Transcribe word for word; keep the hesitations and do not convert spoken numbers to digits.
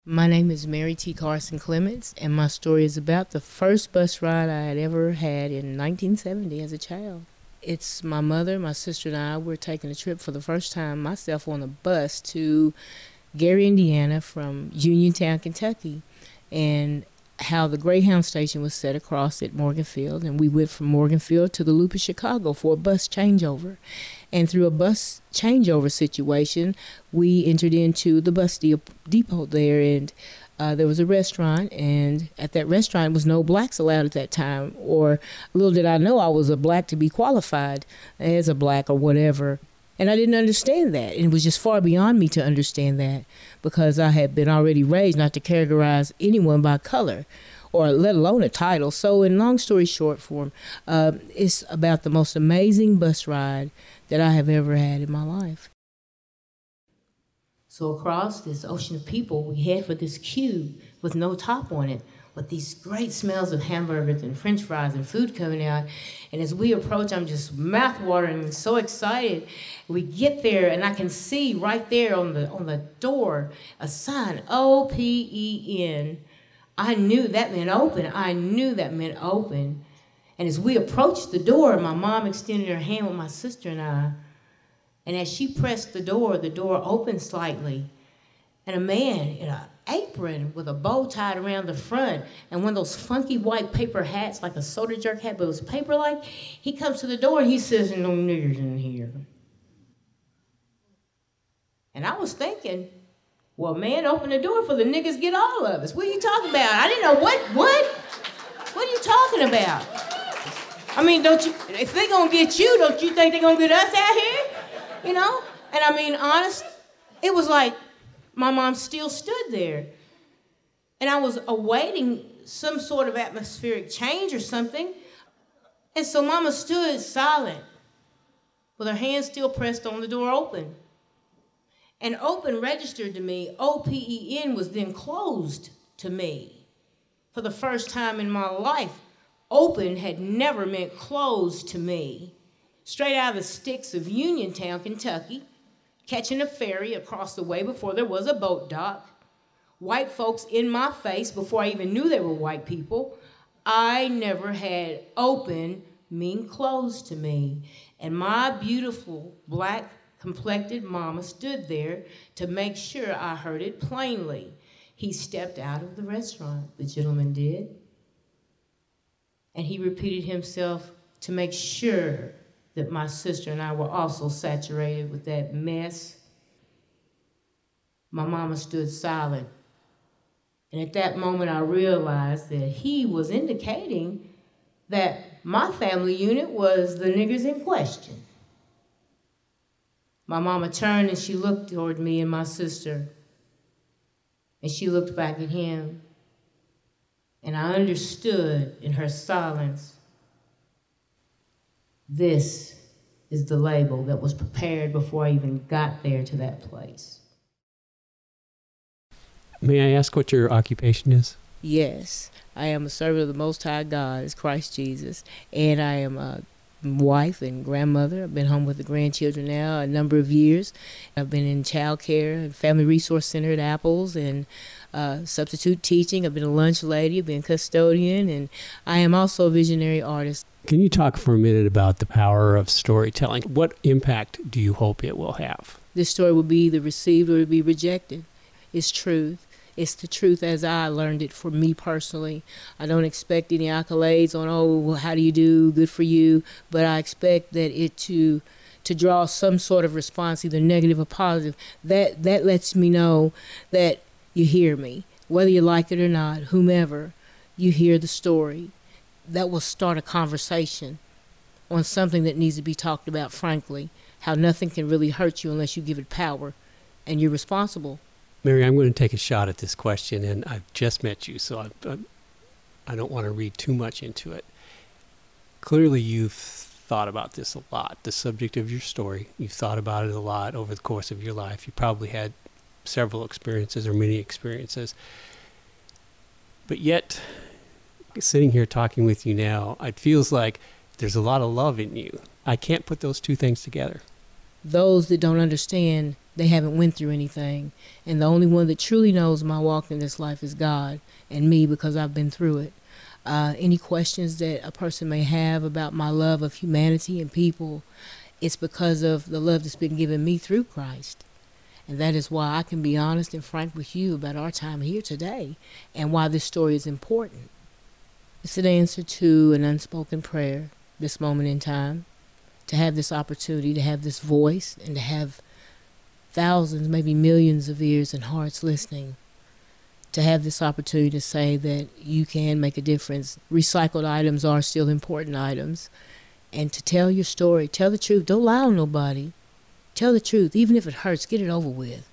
My name is Mary T. Carson Clements, and my story is about the first bus ride I had ever had in nineteen seventy as a child. It's my mother, my sister, and I were taking a trip for the first time, myself on a bus to Gary, Indiana from Uniontown, Kentucky, and how the Greyhound station was set across at Morganfield, and we went from Morganfield to the Loop of Chicago for a bus changeover. And through a bus changeover situation, we entered into the bus de- depot there, and uh, there was a restaurant, and at that restaurant was no blacks allowed at that time, or little did I know I was a black to be qualified as a black or whatever. And I didn't understand that, and it was just far beyond me to understand that, because I had been already raised not to categorize anyone by color, or let alone a title. So in long story short form, uh, it's about the most amazing bus ride that I have ever had in my life. So across this ocean of people, we head for this cube with no top on it, with these great smells of hamburgers and french fries and food coming out. And as we approach, I'm just mouth-watering and so excited. We get there, and I can see right there on the on the door a sign, O P E N. I knew that meant open. I knew that meant open. And as we approached the door, my mom extended her hand with my sister and I. And as she pressed the door, the door opened slightly. And a man in an apron with a bow tied around the front and one of those funky white paper hats, like a soda jerk hat, but it was paper-like, he comes to the door and he says, "No niggers in here." And I was thinking, well, man, open the door for the niggas get all of us. What are you talking about? I didn't know what, what? What are you talking about? I mean, don't you, if they gonna get you, don't you think they gonna get us out here? You know? And I mean, honest, it was like my mom still stood there. And I was awaiting some sort of atmospheric change or something. And so mama stood silent, with her hand still pressed on the door open. And open registered to me, O P E N was then closed to me. For the first time in my life, open had never meant closed to me. Straight out of the sticks of Uniontown, Kentucky, catching a ferry across the way before there was a boat dock, white folks in my face before I even knew they were white people. I never had open mean closed to me. And my beautiful black complected mama stood there to make sure I heard it plainly. He stepped out of the restaurant, the gentleman did, and he repeated himself to make sure that my sister and I were also saturated with that mess. My mama stood silent, and at that moment I realized that he was indicating that my family unit was the niggers in question. My mama turned and she looked toward me and my sister, and she looked back at him, and I understood in her silence, this is the label that was prepared before I even got there to that place. May I ask what your occupation is? Yes, I am a servant of the Most High God, as Christ Jesus, and I am a wife and grandmother. I've been home with the grandchildren now a number of years. I've been in child care and family resource center at Apples and uh, substitute teaching. I've been a lunch lady, I've been custodian, and I am also a visionary artist. Can you talk for a minute about the power of storytelling? What impact do you hope it will have? This story will be either received or be rejected. It's truth. It's the truth as I learned it for me personally. I don't expect any accolades on, oh, well, how do you do, good for you, but I expect that it to to draw some sort of response, either negative or positive. That that lets me know that you hear me, whether you like it or not, whomever, you hear the story. That will start a conversation on something that needs to be talked about frankly, how nothing can really hurt you unless you give it power, and you're responsible. Mary, I'm going to take a shot at this question, and I've just met you, so I, I, I don't want to read too much into it. Clearly, you've thought about this a lot, the subject of your story. You've thought about it a lot over the course of your life. You probably had several experiences or many experiences. But yet, sitting here talking with you now, it feels like there's a lot of love in you. I can't put those two things together. those that don't understand, they haven't went through anything. And the only one that truly knows my walk in this life is God and me, because I've been through it. Uh, any questions that a person may have about my love of humanity and people, it's because of the love that's been given me through Christ. And that is why I can be honest and frank with you about our time here today and why this story is important. It's an answer to an unspoken prayer, this moment in time, to have this opportunity, to have this voice, and to have thousands, maybe millions of ears and hearts listening, to have this opportunity to say that you can make a difference. Recycled items are still important items. And to tell your story, tell the truth. Don't lie on nobody. Tell the truth. Even if it hurts, get it over with.